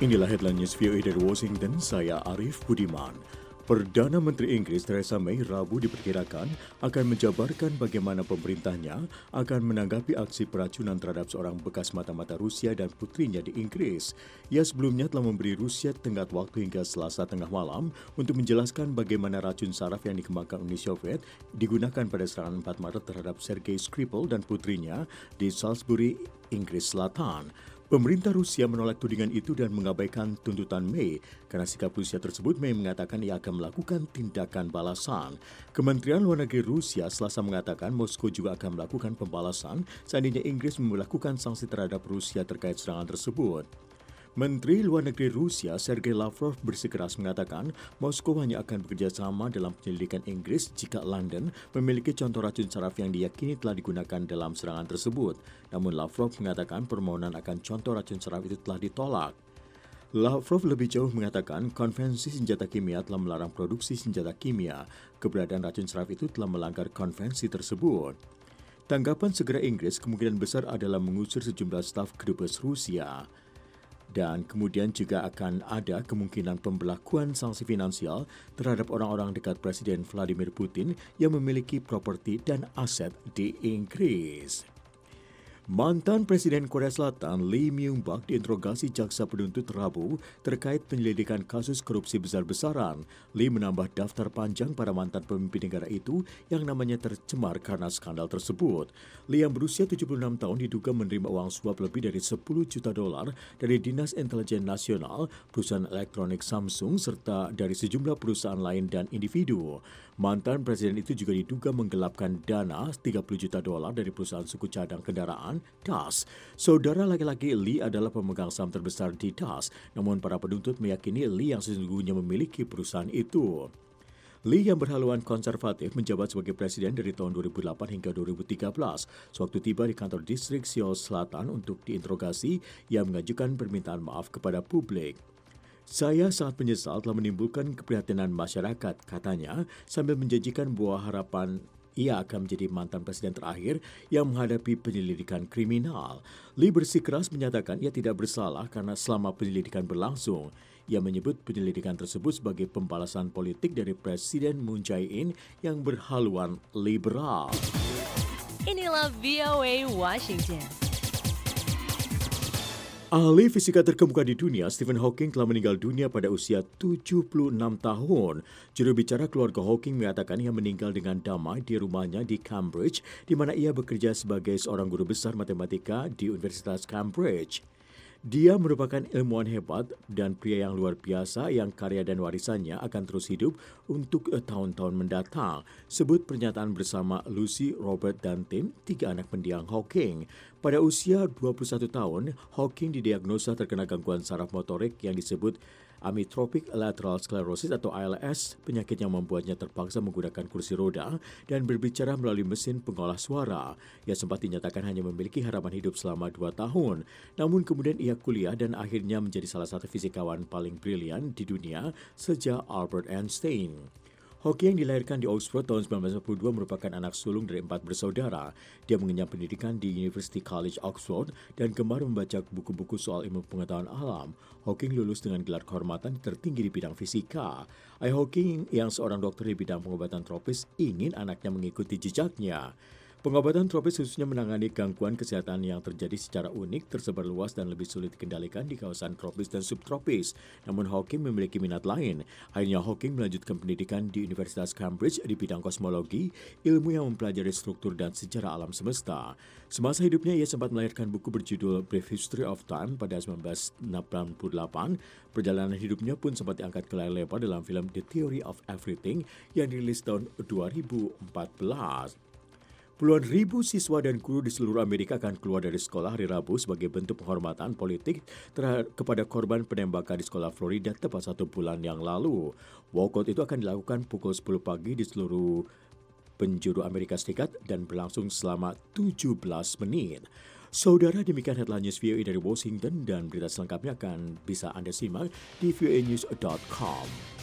Inilah headline news VOA dari Washington, saya Arif Budiman. Perdana Menteri Inggris Theresa May Rabu diperkirakan akan menjabarkan bagaimana pemerintahnya akan menanggapi aksi peracunan terhadap seorang bekas mata-mata Rusia dan putrinya di Inggris. Ia sebelumnya telah memberi Rusia tenggat waktu hingga Selasa tengah malam untuk menjelaskan bagaimana racun saraf yang dikembangkan Uni Soviet digunakan pada serangan 4 Maret terhadap Sergei Skripal dan putrinya di Salisbury, Inggris Selatan. Pemerintah Rusia menolak tudingan itu dan mengabaikan tuntutan May. Karena sikap Rusia tersebut, May mengatakan ia akan melakukan tindakan balasan. Kementerian Luar Negeri Rusia Selasa mengatakan Moskow juga akan melakukan pembalasan seandainya Inggris melakukan sanksi terhadap Rusia terkait serangan tersebut. Menteri Luar Negeri Rusia Sergei Lavrov bersikeras mengatakan Moskow hanya akan bekerja sama dalam penyelidikan Inggris jika London memiliki contoh racun saraf yang diyakini telah digunakan dalam serangan tersebut. Namun Lavrov mengatakan permohonan akan contoh racun saraf itu telah ditolak. Lavrov lebih jauh mengatakan konvensi senjata kimia telah melarang produksi senjata kimia. Keberadaan racun saraf itu telah melanggar konvensi tersebut. Tanggapan segera Inggris kemungkinan besar adalah mengusir sejumlah staf kedubes Rusia. Dan kemudian juga akan ada kemungkinan pembelakuan sanksi finansial terhadap orang-orang dekat Presiden Vladimir Putin yang memiliki properti dan aset di Inggris. Mantan Presiden Korea Selatan Lee Myung-bak diinterogasi jaksa penuntut Rabu terkait penyelidikan kasus korupsi besar-besaran. Lee menambah daftar panjang para mantan pemimpin negara itu yang namanya tercemar karena skandal tersebut. Lee yang berusia 76 tahun diduga menerima uang suap lebih dari 10 juta dolar dari Dinas Intelijen Nasional, perusahaan elektronik Samsung, serta dari sejumlah perusahaan lain dan individu. Mantan presiden itu juga diduga menggelapkan dana 30 juta dolar dari perusahaan suku cadang kendaraan DAS. Saudara laki-laki Lee adalah pemegang saham terbesar di DAS, namun para penuntut meyakini Lee yang sesungguhnya memiliki perusahaan itu. Lee yang berhaluan konservatif menjabat sebagai presiden dari tahun 2008 hingga 2013. Sewaktu tiba di kantor distrik Seoul Selatan untuk diinterogasi, ia mengajukan permintaan maaf kepada publik. Saya sangat menyesal telah menimbulkan keprihatinan masyarakat, katanya, sambil menjanjikan bahwa harapan ia akan menjadi mantan presiden terakhir yang menghadapi penyelidikan kriminal. Lee bersikeras menyatakan ia tidak bersalah karena selama penyelidikan berlangsung. Ia menyebut penyelidikan tersebut sebagai pembalasan politik dari Presiden Moon Jae-in yang berhaluan liberal. Inilah VOA Washington. Ahli fisika terkemuka di dunia, Stephen Hawking telah meninggal dunia pada usia 76 tahun. Juru bicara keluarga Hawking mengatakan ia meninggal dengan damai di rumahnya di Cambridge, di mana ia bekerja sebagai seorang guru besar matematika di Universitas Cambridge. Dia merupakan ilmuwan hebat dan pria yang luar biasa yang karya dan warisannya akan terus hidup untuk tahun-tahun mendatang. Sebut pernyataan bersama Lucy, Robert, dan Tim, 3 anak mendiang Hawking. Pada usia 21 tahun, Hawking didiagnosa terkena gangguan saraf motorik yang disebut amyotrophic lateral sclerosis atau ALS, penyakit yang membuatnya terpaksa menggunakan kursi roda dan berbicara melalui mesin pengolah suara. Ia sempat dinyatakan hanya memiliki harapan hidup selama 2 tahun. Namun kemudian ia kuliah dan akhirnya menjadi salah satu fisikawan paling brilian di dunia sejak Albert Einstein. Hawking yang dilahirkan di Oxford tahun 1942 merupakan anak sulung dari 4 bersaudara. Dia mengenyam pendidikan di University College Oxford dan gemar membaca buku-buku soal ilmu pengetahuan alam. Hawking lulus dengan gelar kehormatan tertinggi di bidang fisika. Ayah Hawking yang seorang dokter di bidang pengobatan tropis ingin anaknya mengikuti jejaknya. Pengobatan tropis khususnya menangani gangguan kesehatan yang terjadi secara unik, tersebar luas dan lebih sulit dikendalikan di kawasan tropis dan subtropis. Namun Hawking memiliki minat lain. Akhirnya Hawking melanjutkan pendidikan di Universitas Cambridge di bidang kosmologi, ilmu yang mempelajari struktur dan sejarah alam semesta. Semasa hidupnya ia sempat melahirkan buku berjudul Brief History of Time pada 1968. Perjalanan hidupnya pun sempat diangkat ke layar lebar dalam film The Theory of Everything yang dirilis tahun 2014. Puluhan ribu siswa dan guru di seluruh Amerika akan keluar dari sekolah hari Rabu sebagai bentuk penghormatan politik kepada korban penembakan di sekolah Florida tepat 1 bulan yang lalu. Walkout itu akan dilakukan pukul 10 pagi di seluruh penjuru Amerika Serikat dan berlangsung selama 17 menit. Saudara, demikian headline news VOA dari Washington dan berita selengkapnya akan bisa Anda simak di voanews.com.